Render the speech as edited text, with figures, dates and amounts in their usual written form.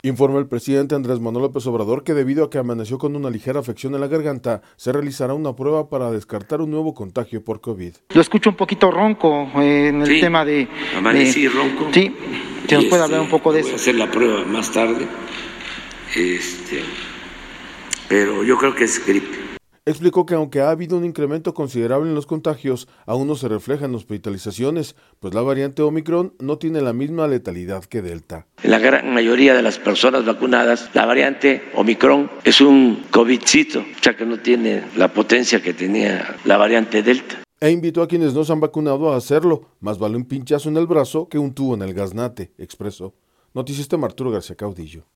Informa el presidente Andrés Manuel López Obrador que debido a que amaneció con una ligera afección en la garganta, se realizará una prueba para descartar un nuevo contagio por COVID. Lo escucho un poquito ronco en el tema de... Amanecí ronco. Sí, si nos puede hablar un poco de eso. Voy a hacer la prueba más tarde, pero yo creo que es gripe. Explicó que aunque ha habido un incremento considerable en los contagios, aún no se refleja en hospitalizaciones, pues la variante Omicron no tiene la misma letalidad que Delta. En la gran mayoría de las personas vacunadas, la variante Omicron es un COVIDcito, o sea que no tiene la potencia que tenía la variante Delta. E invitó a quienes no se han vacunado a hacerlo, más vale un pinchazo en el brazo que un tubo en el gaznate, expresó. Noticias Arturo García Caudillo.